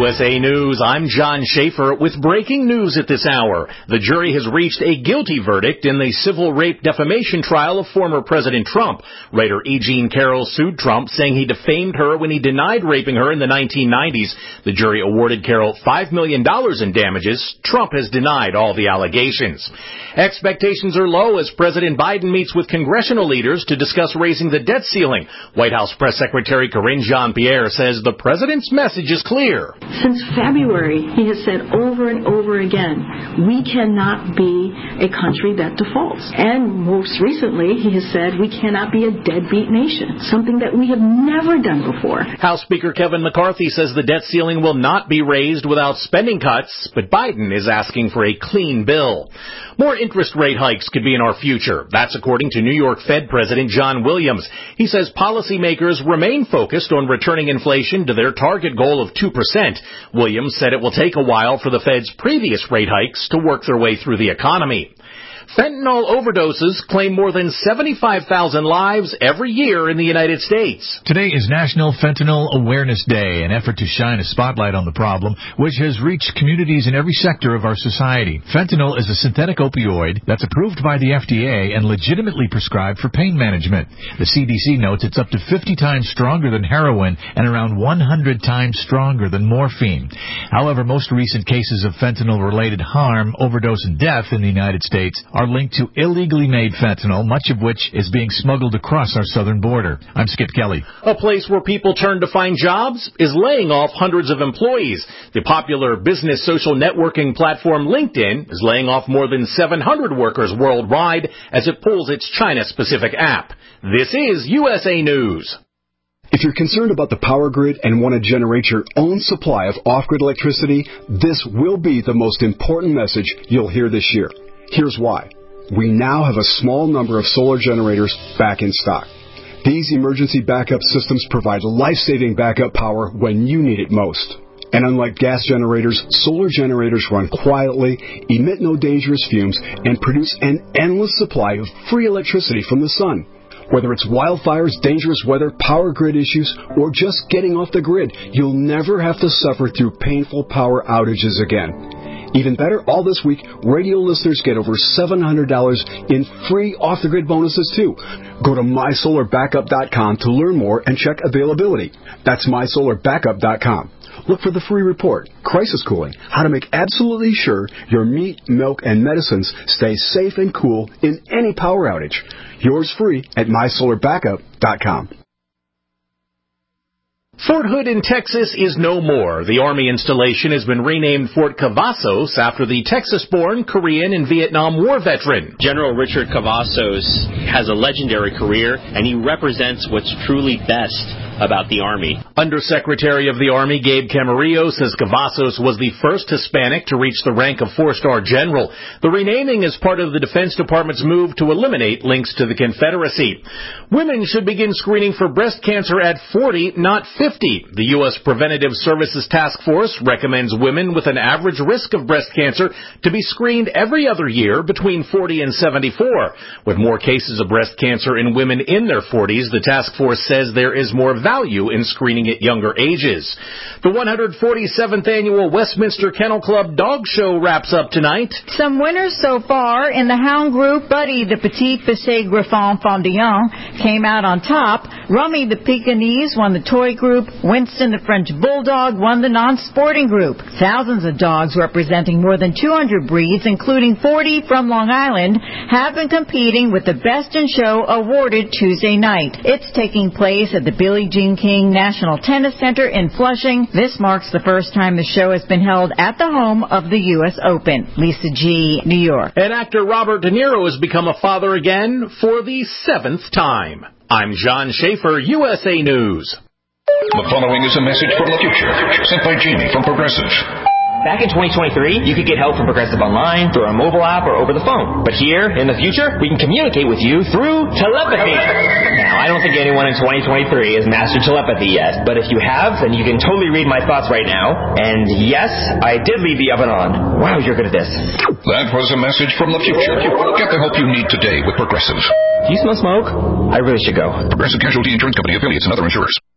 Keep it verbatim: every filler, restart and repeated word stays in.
S A News, I'm John Schaefer with breaking news at this hour. The jury has reached a guilty verdict in the civil rape defamation trial of former President Trump. Writer E. Jean Carroll sued Trump, saying he defamed her when he denied raping her in the nineteen nineties. The jury awarded Carroll five million dollars in damages. Trump has denied all the allegations. Expectations are low as President Biden meets with congressional leaders to discuss raising the debt ceiling. White House Press Secretary Karine Jean-Pierre says the president's message is clear. Since February, he has said over and over again, we cannot be a country that defaults. And most recently, he has said we cannot be a deadbeat nation, something that we have never done before. House Speaker Kevin McCarthy says the debt ceiling will not be raised without spending cuts, but Biden is asking for a clean bill. More interest rate hikes could be in our future. That's according to New York Fed President John Williams. He says policymakers remain focused on returning inflation to their target goal of two percent. Williams said it will take a while for the Fed's previous rate hikes to work their way through the economy. Fentanyl overdoses claim more than seventy-five thousand lives every year in the United States. Today is National Fentanyl Awareness Day, an effort to shine a spotlight on the problem, which has reached communities in every sector of our society. Fentanyl is a synthetic opioid that's approved by the F D A and legitimately prescribed for pain management. The C D C notes it's up to fifty times stronger than heroin and around one hundred times stronger than morphine. However, most recent cases of fentanyl-related harm, overdose, and death in the United States are linked to illegally made fentanyl, much of which is being smuggled across our southern border. I'm Skip Kelly. A place where people turn to find jobs is laying off hundreds of employees. The popular business social networking platform LinkedIn is laying off more than seven hundred workers worldwide as it pulls its China-specific app. This is U S A News. If you're concerned about the power grid and want to generate your own supply of off-grid electricity, this will be the most important message you'll hear this year. Here's why. We now have a small number of solar generators back in stock. These emergency backup systems provide life-saving backup power when you need it most. And unlike gas generators, solar generators run quietly, emit no dangerous fumes, and produce an endless supply of free electricity from the sun. Whether it's wildfires, dangerous weather, power grid issues, or just getting off the grid, you'll never have to suffer through painful power outages again. Even better, all this week, radio listeners get over seven hundred dollars in free off-the-grid bonuses, too. Go to my solar backup dot com to learn more and check availability. That's my solar backup dot com. Look for the free report, Crisis Cooling, how to make absolutely sure your meat, milk, and medicines stay safe and cool in any power outage. Yours free at my solar backup dot com. Fort Hood in Texas is no more. The Army installation has been renamed Fort Cavazos after the Texas-born Korean and Vietnam War veteran. General Richard Cavazos has a legendary career, and he represents what's truly best about the Army. Undersecretary of the Army Gabe Camarillo says Cavazos was the first Hispanic to reach the rank of four-star general. The renaming is part of the Defense Department's move to eliminate links to the Confederacy. Women should begin screening for breast cancer at forty, not fifty. The U S Preventative Services Task Force recommends women with an average risk of breast cancer to be screened every other year between forty and seventy-four. With more cases of breast cancer in women in their forties, the task force says there is more value in screening at younger ages. The one hundred forty-seventh Annual Westminster Kennel Club Dog Show wraps up tonight. Some winners so far in the hound group. Buddy the Petit Pissé Griffon Fondillon came out on top. Rummy the Pekingese won the toy group. Winston the French Bulldog won the non-sporting group. Thousands of dogs representing more than two hundred breeds, including forty from Long Island, have been competing with the Best in Show awarded Tuesday night. It's taking place at the Billie Jean King National Tennis Center in Flushing. This marks the first time the show has been held at the home of the U S Open. Lisa G., New York. And actor Robert De Niro has become a father again for the seventh time. I'm John Schaefer, U S A News. The following is a message from the future, sent by Jamie from Progressive. Back in twenty twenty-three, you could get help from Progressive online, through our mobile app, or over the phone. But here, in the future, we can communicate with you through telepathy. Now, I don't think anyone in twenty twenty-three has mastered telepathy yet. But if you have, then you can totally read my thoughts right now. And yes, I did leave the oven on. Wow, you're good at this. That was a message from the future. Get the help you need today with Progressive. Do you smell smoke? I really should go. Progressive Casualty Insurance Company affiliates and other insurers.